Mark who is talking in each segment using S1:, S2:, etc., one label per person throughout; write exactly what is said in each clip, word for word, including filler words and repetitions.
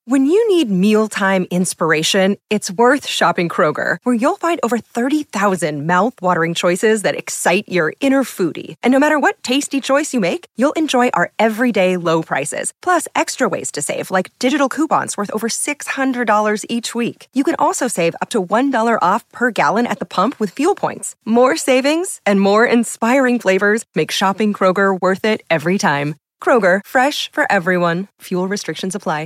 S1: When you need mealtime inspiration, it's worth shopping Kroger, where you'll find over thirty thousand mouth-watering choices that excite your inner foodie. And no matter what tasty choice you make, you'll enjoy our everyday low prices, plus extra ways to save, like digital coupons worth over six hundred dollars each week. You can also save up to one dollar off per gallon at the pump with fuel points. More savings and more inspiring flavors make shopping Kroger worth it every time. Kroger, fresh for everyone. Fuel restrictions apply.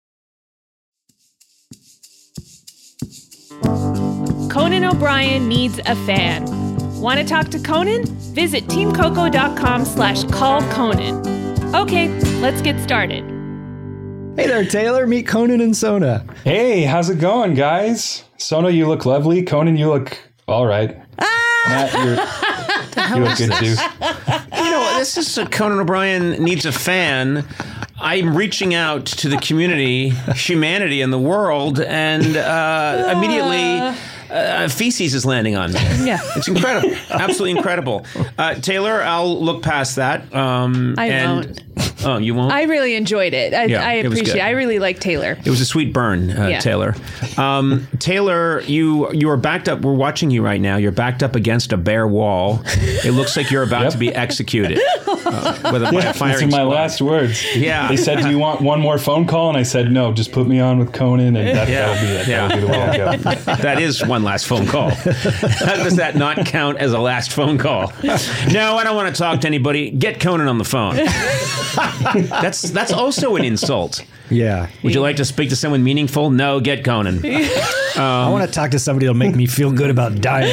S2: Conan O'Brien needs a fan. Want to talk to Conan? Visit teamcoco.com slash call Conan. Okay, let's get started.
S3: Hey there, Taylor. Meet Conan and Sona.
S4: Hey, how's it going, guys? Sona, you look lovely. Conan, you look all right. Ah! Matt, you're, you look good too.
S5: You know, this is uh, Conan O'Brien needs a fan. I'm reaching out to the community, humanity, and the world, and uh, immediately uh, feces is landing on me.
S2: Yeah.
S5: It's incredible. Absolutely incredible. Uh, Taylor, I'll look past that. Um,
S2: I
S5: and,
S2: won't.
S5: Oh, you won't?
S2: I really enjoyed it. I,
S5: Yeah,
S2: I
S5: it was
S2: appreciate
S5: good.
S2: it. I really like Taylor.
S5: It was a sweet burn, uh,
S2: Yeah.
S5: Taylor. Um, Taylor, you you are backed up. We're watching you right now. You're backed up against a bare wall. It looks like you're about
S4: Yep.
S5: to be executed uh, with a, by a
S4: Yeah,
S5: firing
S4: these are my
S5: squad.
S4: last words.
S5: Yeah.
S4: They said, do you want one more phone call? And I said, no, just put me on with Conan, and that,
S5: Yeah.
S4: that'll be it.
S5: Yeah.
S4: That'll be the way I go.
S5: That is one last phone call. How does that not count as a last phone call? No, I don't want to talk to anybody. Get Conan on the phone. That's that's also an insult.
S3: Yeah.
S5: Would you like to speak to someone meaningful? No, get Conan.
S3: I want to talk to somebody that'll make me feel good about dying.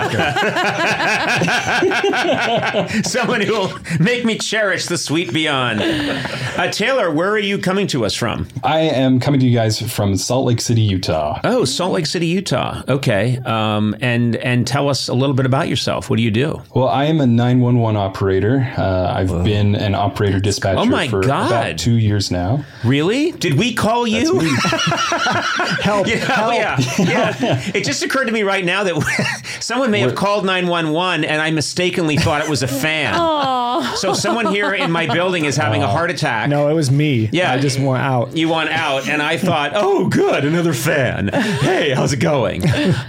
S5: Yeah. Someone who will make me cherish the sweet beyond. Uh, Taylor, where are you coming to us from?
S4: I am coming to you guys from Salt Lake City, Utah.
S5: Oh, Salt Lake City, Utah. Okay. Um, and and tell us a little bit about yourself. What do you do?
S4: Well, I am a nine one one operator. Uh, I've Whoa. been an operator dispatcher
S5: Oh my
S4: for
S5: God.
S4: about two years now.
S5: Really? Did we call you?
S3: Help,
S5: Yeah,
S3: help.
S5: yeah, yeah. It just occurred to me right now that someone may have called nine one one and I mistakenly thought it was a fan. So someone here in my building is having a heart attack.
S3: No, it was me.
S5: Yeah.
S3: I just want out.
S5: You want out, and I thought, oh, good, another fan. Hey, how's it going?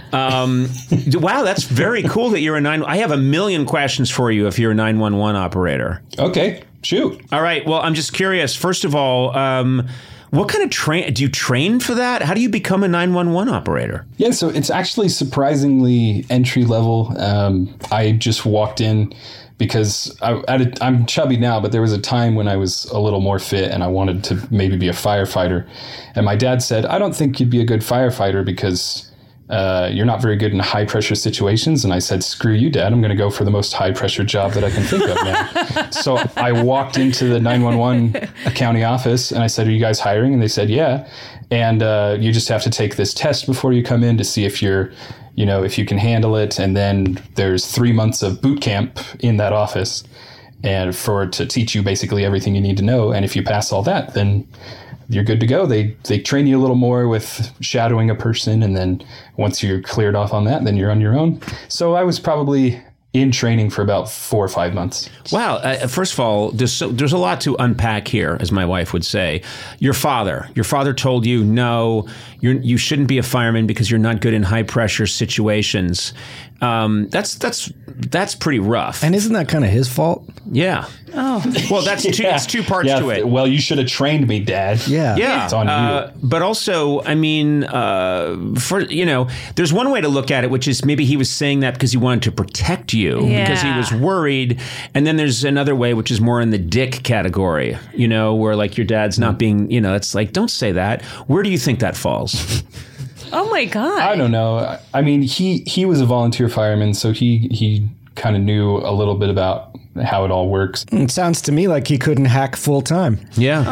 S5: Um, wow, that's very cool that you're a nine. I have a million questions for you if you're a nine one one operator.
S4: Okay, shoot.
S5: All right. Well, I'm just curious. First of all, um, what kind of train do you train for that? How do you become a nine one one operator?
S4: Yeah, so it's actually surprisingly entry level. Um, I just walked in because I, at a, I'm chubby now, but there was a time when I was a little more fit and I wanted to maybe be a firefighter. And my dad said, I don't think you'd be a good firefighter because uh, you're not very good in high pressure situations. And I said, screw you, Dad. I'm going to go for the most high pressure job that I can think of now. So I walked into the nine one one county office and I said, are you guys hiring? And they said, yeah. And uh, you just have to take this test before you come in to see if you're, you know, if you can handle it. And then there's three months of boot camp in that office and for to teach you basically everything you need to know. And if you pass all that, then you're good to go. They they train you a little more with shadowing a person. And then once you're cleared off on that, then you're on your own. So I was probably in training for about four or five months.
S5: Wow. Uh, first of all, there's, so, there's a lot to unpack here, as my wife would say. Your father, your father told you, no, you're, you shouldn't be a fireman because you're not good in high pressure situations. Um, that's that's that's pretty rough.
S3: And isn't that kind of his fault?
S5: Yeah. Oh. Well, that's two,
S4: Yeah.
S5: it's two parts
S4: Yeah,
S5: to it.
S4: Well, you should have trained me, Dad.
S3: Yeah.
S5: Yeah,
S4: It's on you.
S5: uh, but also, I mean, uh, for you know, there's one way to look at it, which is maybe he was saying that because he wanted to protect you,
S2: Yeah.
S5: because he was worried. And then there's another way, which is more in the dick category, you know, where like your dad's not being, you know, it's like, don't say that. Where do you think that falls?
S2: Oh my God.
S4: I don't know. I mean, he, he was a volunteer fireman, so he, he kind of knew a little bit about how it all works.
S3: It sounds to me like he couldn't hack full time.
S5: Yeah.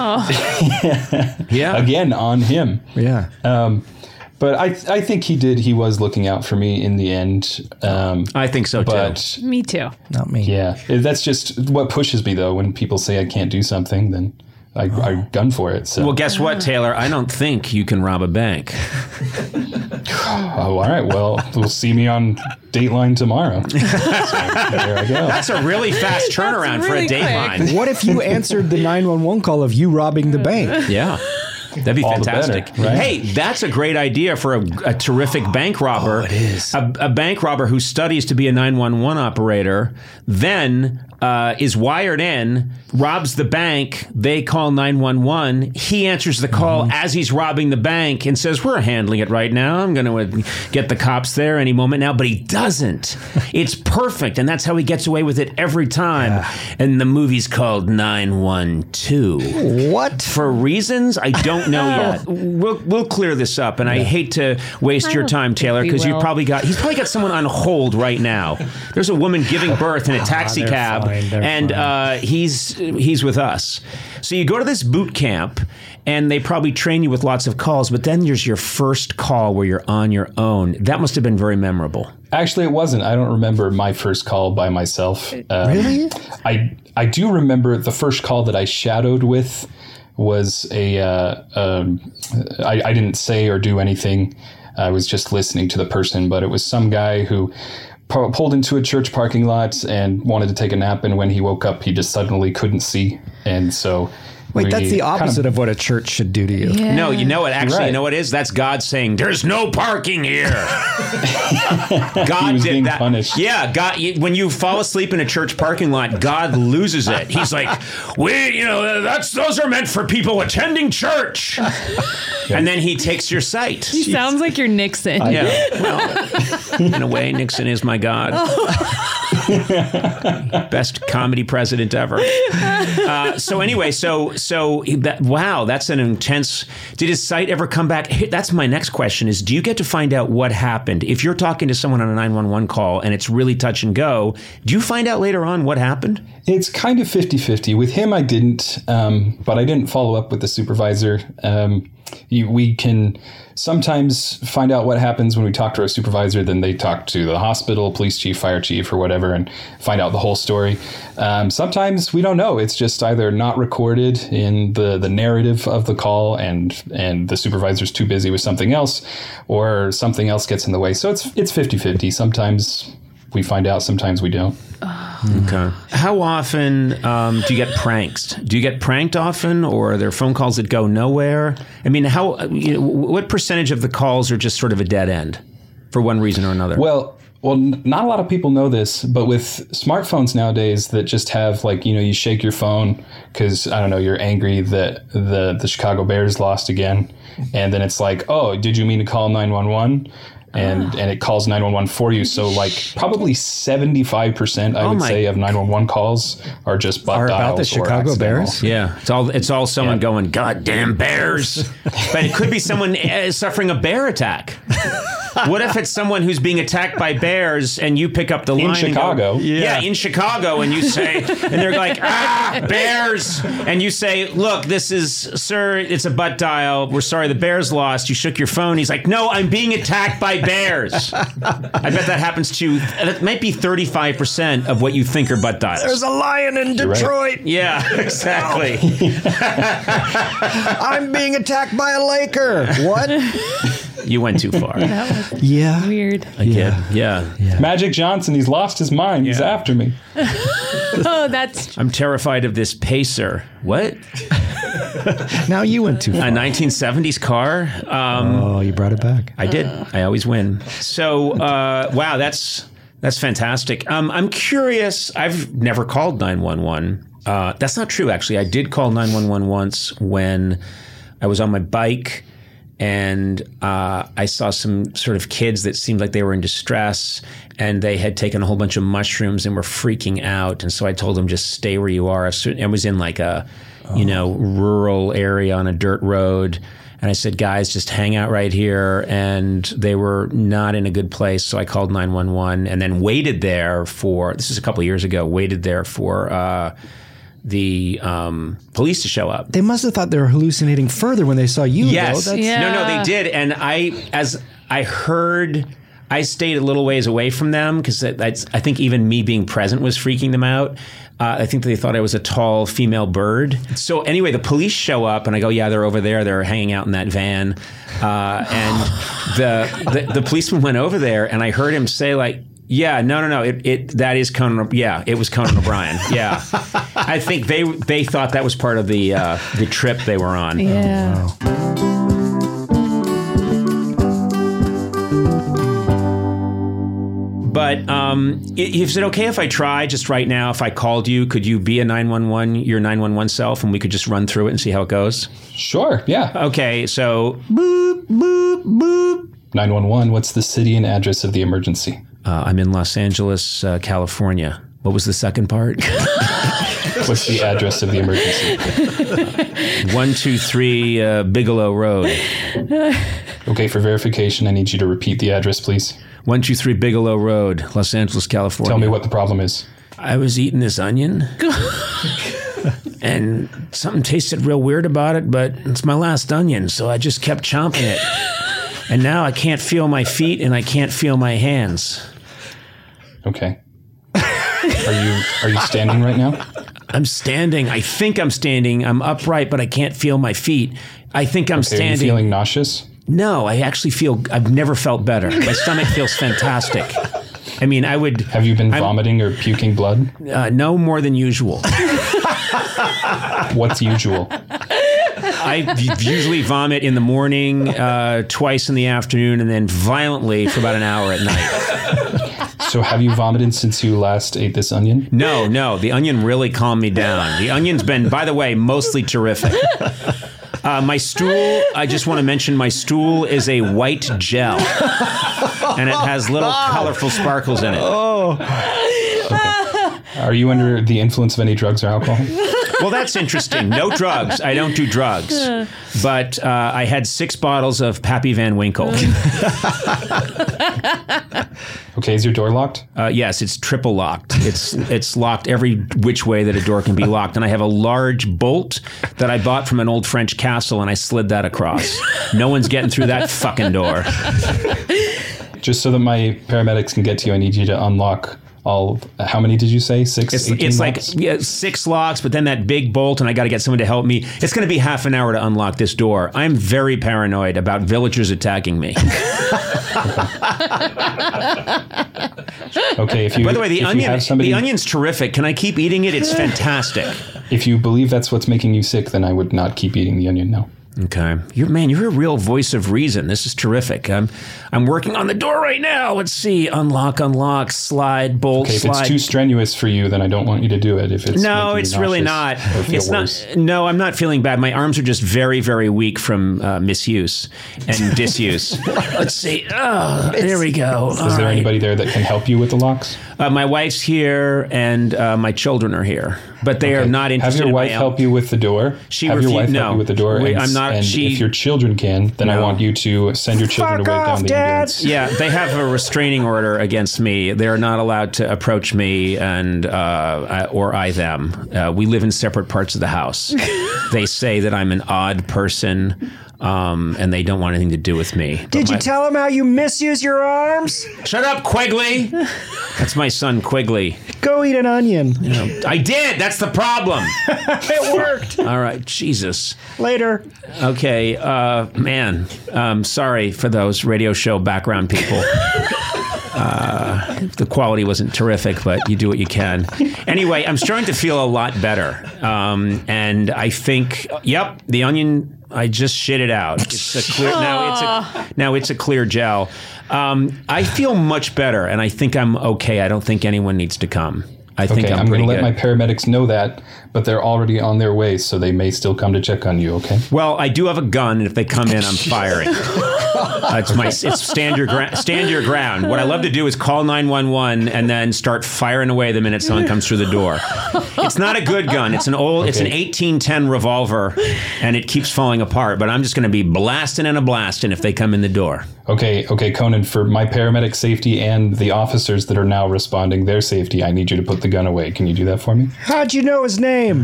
S2: Oh.
S5: Yeah.
S4: Again, on him.
S3: Yeah.
S4: Um, but I I think he did. He was looking out for me in the end. Um,
S5: I think so, too.
S4: but
S2: Me too.
S3: Not me.
S4: yeah, that's just what pushes me, though. When people say I can't do something, then I, I gun for it. So,
S5: Well, guess what, Taylor? I don't think you can rob a bank.
S4: oh, all right. Well, we'll see me on Dateline tomorrow. So, there I go.
S5: That's a really fast turnaround
S2: really
S5: for a
S2: quick.
S5: Dateline.
S3: What if you answered the nine one one call of you robbing the bank?
S5: Yeah. That'd be
S4: All the
S5: fantastic.
S4: better, right?
S5: Hey, that's a great idea for a, a terrific bank robber.
S3: Oh, it is.
S5: A, a bank robber who studies to be a nine one one operator, then uh, is wired in, robs the bank, they call nine one one, he answers the call mm-hmm. as he's robbing the bank and says, we're handling it right now, I'm going to get the cops there any moment now, but he doesn't. It's perfect, and that's how he gets away with it every time. Yeah. And the movie's called nine one two.
S3: What?
S5: For reasons I don't know yet. We'll we'll clear this up, and yeah. I hate to waste your time, Taylor, because you probably got he's probably got someone on hold right now. There's a woman giving birth in a taxi
S3: oh,
S5: cab,
S3: fine,
S5: and uh, he's he's with us. So you go to this boot camp, and they probably train you with lots of calls, but then there's your first call where you're on your own. That must have been very memorable.
S4: Actually, it wasn't. I don't remember my first call by myself. Um,
S3: really?
S4: I I do remember the first call that I shadowed with was a. Uh, um, I, I didn't say or do anything. I was just listening to the person, but it was some guy who pu- pulled into a church parking lot and wanted to take a nap, and when he woke up, he just suddenly couldn't see, and so.
S3: Wait, that's the opposite kind of, of what a church should do to you.
S2: Yeah.
S5: No, you know what? Actually,
S4: right.
S5: you know what it is? That's God saying, "There's no parking here." God
S4: he was
S5: did
S4: being
S5: that.
S4: Punished.
S5: Yeah, God. When you fall asleep in a church parking lot, God loses it. He's like, "We, you know, that's those are meant for people attending church," and then He takes your sight.
S2: He Jeez. sounds like you're Nixon.
S5: Yeah, well, in a way, Nixon is my God. Best comedy president ever. Uh, so anyway, so so that, wow, that's an intense. Did his sight ever come back? That's my next question: is do you get to find out what happened if you're talking to someone on a nine one one call and it's really touch and go? Do you find out later on what happened?
S4: It's kind of fifty-fifty. With him, I didn't, um, but I didn't follow up with the supervisor. Um, you, we can sometimes find out what happens when we talk to our supervisor. Then they talk to the hospital, police chief, fire chief, or whatever, and find out the whole story. Um, sometimes we don't know. It's just either not recorded in the, the narrative of the call, and and the supervisor's too busy with something else, or something else gets in the way. So it's it's fifty-fifty. Sometimes we find out, sometimes we don't.
S5: Okay. How often um, do you get pranked? Do you get pranked often, or are there phone calls that go nowhere? I mean, how? You know, what percentage of the calls are just sort of a dead end for one reason or another?
S4: Well, well, n- not a lot of people know this, but with smartphones nowadays that just have, like, you know, you shake your phone because, I don't know, you're angry that the, the Chicago Bears lost again. And then it's like, oh, did you mean to call nine one one? And oh. and it calls nine one one for you. So like probably seventy-five percent, I oh would say, of nine one one calls are just butt
S3: are
S4: dials
S3: about the Chicago Bears.
S5: Yeah, it's all it's all someone
S4: yeah.
S5: going, "Goddamn Bears!" But it could be someone uh, suffering a bear attack. What if it's someone who's being attacked by bears and you pick up the line
S4: in Chicago?
S5: And go, yeah. yeah, in Chicago, and you say, and they're like, "Ah, bears!" And you say, "Look, this is, sir, it's a butt dial. We're sorry, the Bears lost. You shook your phone." He's like, "No, I'm being attacked by bears." I bet that happens to, that might be thirty-five percent of what you think are butt dials.
S3: There's a lion in Detroit.
S5: Right. Yeah, exactly.
S3: I'm being attacked by a Laker. What?
S5: You went too far.
S2: That was
S3: yeah.
S2: weird.
S5: I yeah. did. Yeah.
S3: yeah.
S4: Magic Johnson, he's lost his mind. Yeah. He's after me.
S2: Oh, that's...
S5: I'm terrified of this Pacer. What?
S3: Now you went too far.
S5: A nineteen seventies car. Um,
S3: oh, you brought it back.
S5: I did. I always win. So, uh, wow, that's that's fantastic. Um, I'm curious. I've never called nine one one. Uh, that's not true, actually. I did call nine one one once when I was on my bike, and uh, I saw some sort of kids that seemed like they were in distress, and they had taken a whole bunch of mushrooms and were freaking out. And so I told them, just stay where you are. I was in like a, oh. you know, rural area on a dirt road. And I said, guys, just hang out right here. And they were not in a good place. So I called nine one one and then waited there for, this is a couple of years ago, waited there for uh, the um, police to show up.
S3: They must have thought they were hallucinating further when they saw you.
S5: Yes.
S3: Though. That's,
S2: yeah.
S5: No, no, they did. And I, as I heard, I stayed a little ways away from them because I think even me being present was freaking them out. Uh, I think they thought I was a tall female bird. So anyway, the police show up and I go, yeah, they're over there. They're hanging out in that van. Uh, and the, the the policeman went over there and I heard him say like, yeah, no, no, no. It, it that is Conan. Yeah, it was Conan O'Brien. Yeah, I think they they thought that was part of the uh, the trip they were on.
S2: Yeah.
S3: Oh, wow.
S5: Um, i- is it okay if I try just right now? If I called you, could you be a nine one one, your nine one one self, and we could just run through it and see how it goes?
S4: Sure, yeah.
S5: Okay, so boop, boop, boop.
S4: nine one one, what's the city and address of the emergency?
S5: Uh, I'm in Los Angeles, uh, California. What was the second part?
S4: What's the address of the emergency?
S5: one two three uh, Bigelow Road.
S4: Okay, for verification, I need you to repeat the address, please.
S5: one two three Bigelow Road, Los Angeles, California.
S4: Tell me what the problem is.
S5: I was eating this onion, and something tasted real weird about it, but it's my last onion, so I just kept chomping it. And now I can't feel my feet, and I can't feel my hands.
S4: Okay. Are you are you standing right now?
S5: I'm standing. I think I'm standing. I'm upright, but I can't feel my feet. I think I'm
S4: Okay,
S5: standing.
S4: are you feeling nauseous?
S5: No, I actually feel, I've never felt better. My stomach feels fantastic. I mean, I would...
S4: Have you been
S5: I'm-
S4: vomiting or puking blood?
S5: Uh, no more than usual.
S4: What's usual?
S5: I usually vomit in the morning, uh, twice in the afternoon, and then violently for about an hour at night.
S4: So have you vomited since you last ate this onion?
S5: No, no, the onion really calmed me down. The onion's been, by the way, mostly terrific. Uh, my stool, I just want to mention my stool is a white gel. And it has little colorful sparkles in it.
S4: Are you under the influence of any drugs or alcohol?
S5: Well, that's interesting. No drugs. I don't do drugs. But uh, I had six bottles of Pappy Van Winkle.
S4: Okay, is your door locked?
S5: Uh, yes, it's triple locked. It's it's locked every which way that a door can be locked. And I have a large bolt that I bought from an old French castle, and I slid that across. No one's getting through that fucking door.
S4: Just so that my paramedics can get to you, I need you to unlock all, how many did you say? Six?
S5: It's,
S4: eighteen
S5: it's
S4: locks?
S5: like yeah, six locks, but then that big bolt, and I got to get someone to help me. It's going to be half an hour to unlock this door. I'm very paranoid about villagers attacking me.
S4: Okay, if you,
S5: By the way, the
S4: if you
S5: onion,
S4: have somebody,
S5: the onion's terrific. Can I keep eating it? It's fantastic.
S4: if you believe that's what's making you sick, then I would not keep eating the onion, no.
S5: Okay, you're man, you're a real voice of reason. This is terrific. I'm, I'm working on the door right now. Let's see, unlock, unlock, slide, bolt,
S4: Okay, if
S5: slide.
S4: it's too strenuous for you, then I don't want you to do it. If it's
S5: No,
S4: making you
S5: it's really not.
S4: nauseous or feel
S5: It's not.
S4: worse.
S5: No, I'm not feeling bad. My arms are just very, very weak from uh, misuse and disuse. Let's see. Oh, there we go.
S4: Is there anybody there that can help you with the locks?
S5: Uh, my wife's here, and uh, my children are here, but they are
S4: Okay.
S5: not interested.
S4: Have your
S5: in
S4: wife
S5: my
S4: help you with the door.
S5: She
S4: Have your
S5: refu-
S4: wife
S5: no.
S4: help you with the door.
S5: Wait,
S4: and,
S5: I'm not-
S4: And
S5: she-
S4: if your children can, then I
S5: No.
S4: want you to send your children away down the ambulance.
S5: Yeah, they have a restraining order against me. They are not allowed to approach me and uh, or I them. Uh, we live in separate parts of the house. They say that I'm an odd person, um, and they don't want anything to do with me. But
S3: Did you
S5: my-
S3: tell him how you misuse your arms?
S5: Shut up, Quigley. That's my son, Quigley.
S3: Go eat an onion.
S5: I did. That's the problem.
S3: It worked.
S5: All right, Jesus.
S3: Later.
S5: Okay, uh, man. Um, sorry for those radio show background people. Uh, the quality wasn't terrific, but you do what you can. Anyway, I'm starting to feel a lot better. Um, and I think, yep, the onion, I just shit it out. It's a clear, now it's a, now it's a clear gel. Um, I feel much better, and I think I'm okay. I don't think anyone needs to come. I think
S4: Okay,
S5: I'm,
S4: I'm, going
S5: pretty
S4: to let
S5: good.
S4: my paramedics know that, but they're already on their way, so they may still come to check on you, okay?
S5: Well, I do have a gun, and if they come in, I'm firing. Uh, it's my it's stand your gra- stand your ground. What I love to do is call nine one one and then start firing away the minute someone comes through the door. It's not a good gun. It's an old. It's an
S4: Okay.
S5: eighteen ten revolver, and it keeps falling apart. But I'm just going to be blasting and a blasting if they come in the door.
S4: Okay, okay, Conan, for my paramedic safety and the officers that are now responding, their safety, I need you to put the gun away. Can you do that for me?
S3: How'd you know his name?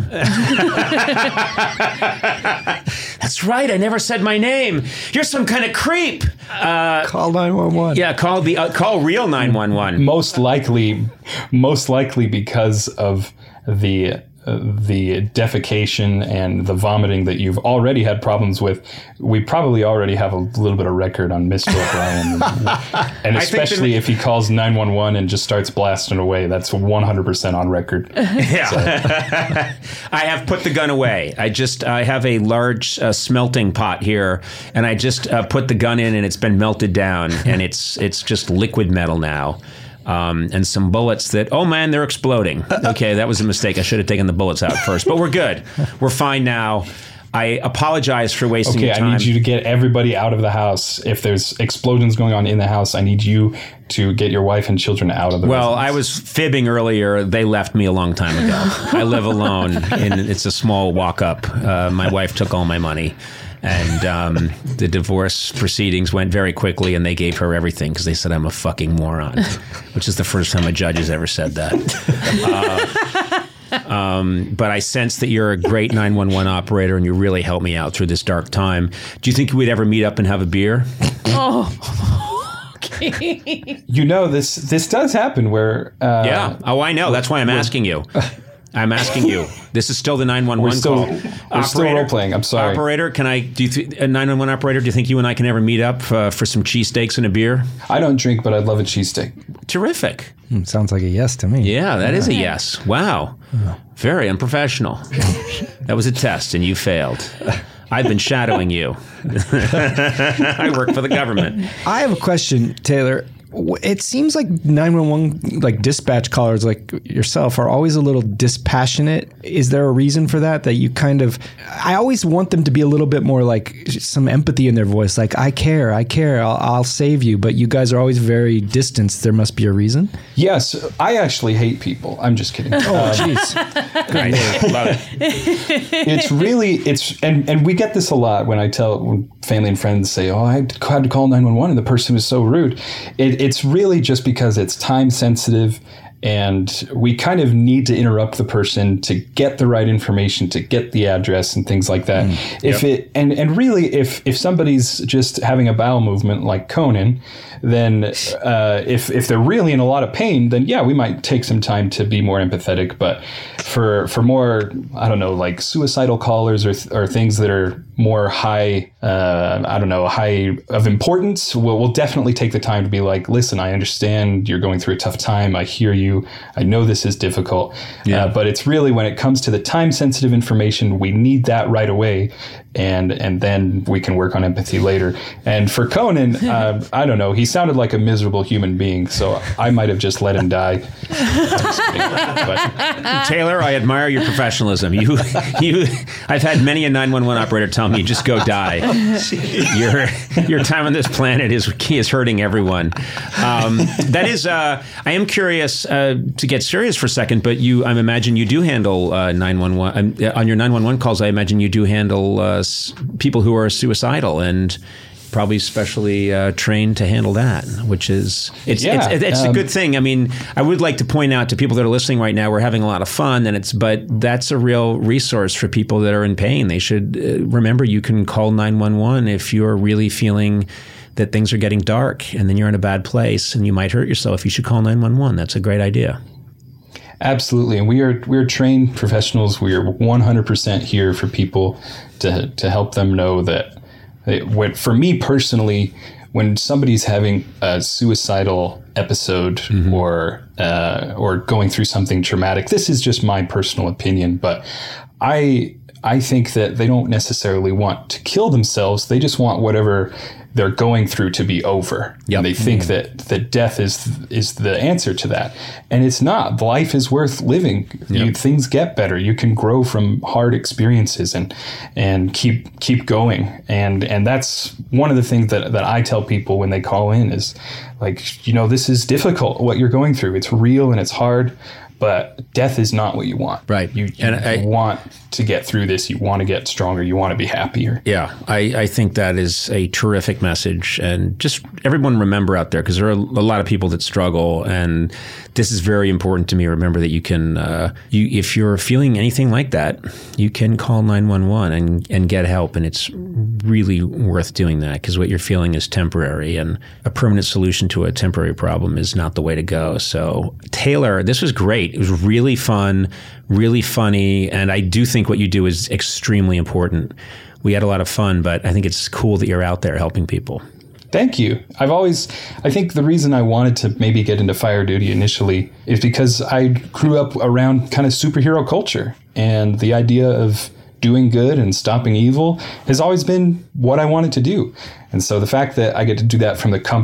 S5: That's right. I never said my name. You're some kind of creep. Uh,
S3: Call nine one one.
S5: yeah, call the uh, call real nine one one.
S4: Most likely, most likely because of the uh, the defecation and the vomiting that you've already had problems with, we probably already have a little bit of record on Mister O'Brien. And
S5: I think
S4: especially
S5: that-
S4: if he calls nine one one and just starts blasting away, that's one hundred percent on record.
S5: Yeah. I have put the gun away. I just, I have a large uh, smelting pot here, and I just uh, put the gun in, and it's been melted down, and it's it's just liquid metal now. um, and some bullets that, oh man, they're exploding. Okay, that was a mistake. I should have taken the bullets out first, but we're good. We're fine now. I apologize for wasting
S4: okay,
S5: your time.
S4: I need you to get everybody out of the house. If there's explosions going on in the house, I need you to get your wife and children out of the
S5: Well,
S4: residence.
S5: I was fibbing earlier. They left me a long time ago. I live alone, and it's a small walk up. Uh, my wife took all my money. And um, the divorce proceedings went very quickly, and they gave her everything because they said I'm a fucking moron, which is the first time a judge has ever said that. Uh, Um, but I sense that you're a great nine one one operator and you really helped me out through this dark time. Do you think we'd ever meet up and have a beer?
S2: Oh, okay.
S4: You know, this this does happen where... Uh,
S5: Yeah. Oh, I know. That's why I'm asking you. I'm asking you. This is still the nine one one
S4: We're still,
S5: call.
S4: we're
S5: Operator,
S4: still role-playing. I'm sorry.
S5: Operator, can I... Do you th- a nine one one operator, do you think you and I can ever meet up uh, for some cheesesteaks and a beer?
S4: I don't drink, but I'd love a cheesesteak.
S5: Terrific.
S3: Hmm, sounds like a yes to me.
S5: Yeah, that is a yes. Wow. Very unprofessional. That was a test, and you failed. I've been shadowing you. I work for the government.
S3: I have a question, Taylor. It seems like nine one one, like dispatch callers like yourself, are always a little dispassionate. Is there a reason for that? That you kind of, I always want them to be a little bit more like some empathy in their voice. Like, I care, I care, I'll, I'll save you. But you guys are always very distanced. There must be a reason.
S4: Yes, I actually hate people. I'm just kidding.
S3: Oh,
S4: Um,
S3: jeez.
S5: Great. Love it.
S4: it's really, it's, and, and we get this a lot when I tell, when family and friends say, oh, I had to call nine one one and the person was so rude. It, it's really just because it's time sensitive and we kind of need to interrupt the person to get the right information, to get the address and things like that. Mm, if yep. it, and, and really, if, if somebody's just having a bowel movement like Conan, then uh, if, if they're really in a lot of pain, then yeah, we might take some time to be more empathetic. But for, for more, I don't know, like suicidal callers or, or things that are more high, uh, I don't know, high of importance, we'll, we'll definitely take the time to be like, listen, I understand you're going through a tough time. I hear you. I know this is difficult. Yeah. Uh, but it's really when it comes to the time sensitive information, we need that right away. And and then we can work on empathy later. And for Conan, uh, I don't know, he sounded like a miserable human being, so I might have just let him die.
S5: But, Taylor, I admire your professionalism. You, you, I've had many a nine one one operator tell me, just go die. Your your time on this planet is is hurting everyone. Um, that is, uh, I am curious uh, to get serious for a second, but you, I imagine you do handle uh, nine one one um, on your nine one one calls. I imagine you do handle uh, people who are suicidal and probably specially uh, trained to handle that, which is it's
S4: yeah,
S5: it's, it's um, a good thing. I mean, I would like to point out to people that are listening right now, we're having a lot of fun, and it's but that's a real resource for people that are in pain. They should uh, remember you can call nine one one if you're really feeling that things are getting dark, and then you're in a bad place, and you might hurt yourself. You should call nine one one. That's a great idea.
S4: Absolutely, and we are we are trained professionals. We are one hundred percent here for people to to help them know that. It, what, for me personally, when somebody's having a suicidal episode mm-hmm. or uh, or going through something traumatic, this is just my personal opinion, but I I think that they don't necessarily want to kill themselves. They just want whatever they're going through to be over. Yep. And they think mm. that, that death is is the answer to that. And it's not. Life is worth living. Yep. You, things get better. You can grow from hard experiences and and keep keep going. And and that's one of the things that, that I tell people when they call in is like, you know, this is difficult, what you're going through. It's real and it's hard. But death is not what you want.
S5: Right.
S4: You, you
S5: and I,
S4: want to get through this. You want to get stronger. You want to be happier.
S5: Yeah. I, I think that is a terrific message. And just everyone remember out there, because there are a lot of people that struggle. And this is very important to me. Remember that you can, uh, you if you're feeling anything like that, you can call nine one one and, and get help. And it's really worth doing that, because what you're feeling is temporary. And a permanent solution to a temporary problem is not the way to go. So, Taylor, this was great. It was really fun, really funny, and I do think what you do is extremely important. We had a lot of fun, but I think it's cool that you're out there helping people.
S4: Thank you. I've always, I think the reason I wanted to maybe get into fire duty initially is because I grew up around kind of superhero culture, and the idea of doing good and stopping evil has always been what I wanted to do. And so the fact that I get to do that from the comfort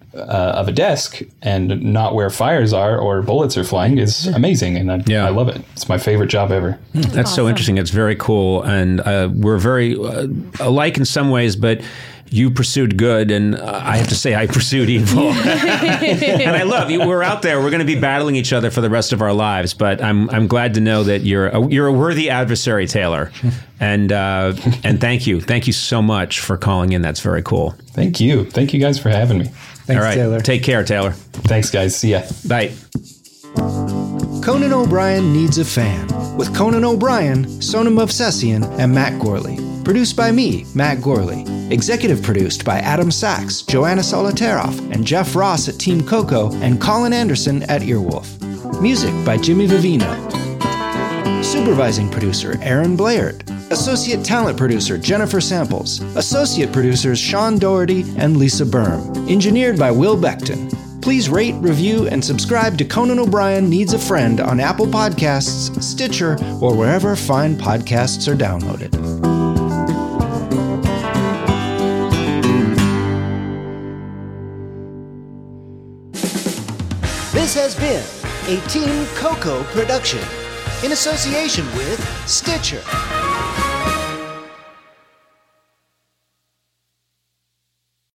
S4: uh, of a desk and not where fires are or bullets are flying is amazing. And I,
S5: Yeah.
S4: I love it. It's my favorite job ever.
S5: That's so interesting. It's very cool. And uh, we're very uh, alike in some ways, but you pursued good, and uh, I have to say I pursued evil. And I love you. We're out there. We're going to be battling each other for the rest of our lives. But I'm I'm glad to know that you're a, you're a worthy adversary, Taylor. And uh, and thank you, thank you so much for calling in. That's very cool.
S4: Thank you. Thank you guys for having me.
S3: Thanks,
S5: All right,
S3: Taylor.
S5: take care, Taylor.
S4: Thanks, guys. See ya.
S5: Bye.
S3: Conan O'Brien Needs a Fan, with Conan O'Brien, Sona Movsesian, and Matt Gorley. Produced by me, Matt Gorley. Executive produced by Adam Sachs, Joanna Solitaroff, and Jeff Ross at Team Coco, and Colin Anderson at Earwolf. Music by Jimmy Vivino. Supervising producer, Aaron Blaird. Associate talent producer, Jennifer Samples. Associate producers, Sean Doherty and Lisa Berm. Engineered by Will Beckton. Please rate, review, and subscribe to Conan O'Brien Needs a Friend on Apple Podcasts, Stitcher, or wherever fine podcasts are downloaded.
S6: This has been a Team Coco production in association with Stitcher.